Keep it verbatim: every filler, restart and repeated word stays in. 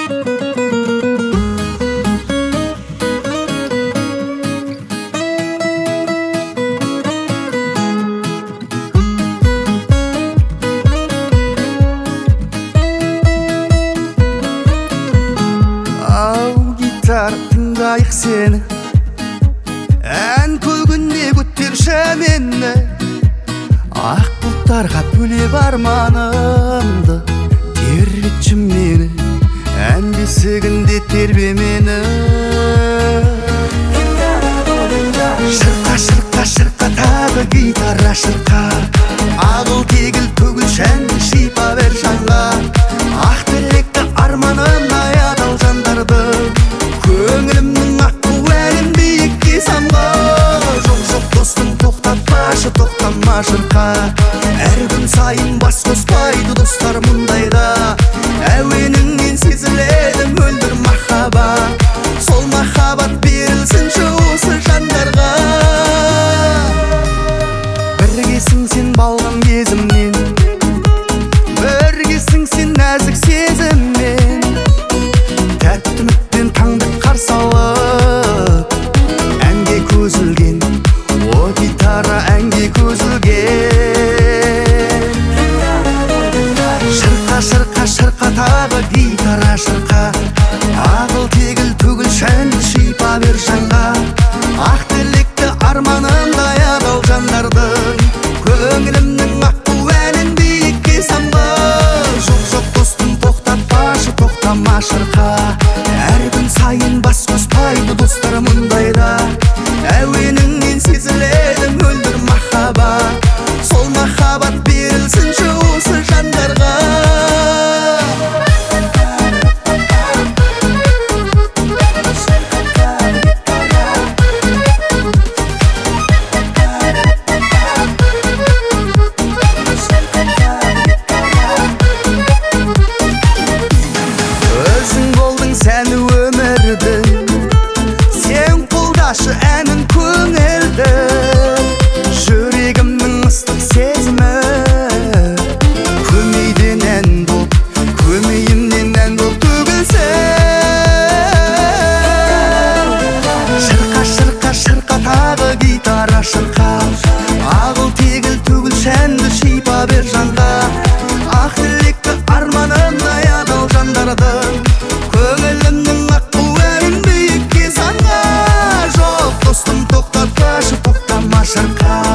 тыңдайық сені, ән көгінде көтерші мені, ақ бұлттарға бөлеп арманымды, тербетші мені, ән бесігінде тербе мені. Шырқа, шырқа, шырқа, тағы гитара шырқа, ағыл тегіл төгіл шәнді шипа бер жанға, ақ тілекті арманын аядал жандарды, көңілімнің аққу әнін биікке самға. Жоқ, жоқ достым, тоқтатпашы, тоқтама шырқа, әр күн сайын бас қоспайды достар мұндайда, әуеніңнен сезіледі мөлдір махаббат, сол махаббат берілсінші осы жандарға. Біргесің сен балғын кезімнен, біргесің сен нәзік сезіммен, тәтті үмітпен таңды қарсы алып, әнге көзілген, о гитара әнге көзілген. Шырқа, шырқа, шырқа, тағы гитара шырқа, ағыл тегіл төгіл шәнді шипа бер жанға, ақ тілекті арманын аядал жандардың, көңілімнің аққу әнін биікке самға. Жоқ, жоқ достым, тоқтатпашы, тоқтама шырқа, әр күн сайын бас қоспайды достар мұндайда, әуеніңнен сезіледі мөлдір махаббат, сол махаббат берілсінші осы жандарға. Сән өмірдің, сен қолдашы әнін көңілді, жүрегімнің ыстық сезімі, көмейден ән болып, көмейімнен ән болып төгілсін. Шырқа, шырқа, шырқа, тағы гитара шырқа, ағыл тегіл төгіл шәнді шипа бер жанға, ақ тілекті арманын аядал жандардың, көңілімнің аққу әнін биікке самға. Жоқ достым, тоқтатпашы, тоқтама шырқа,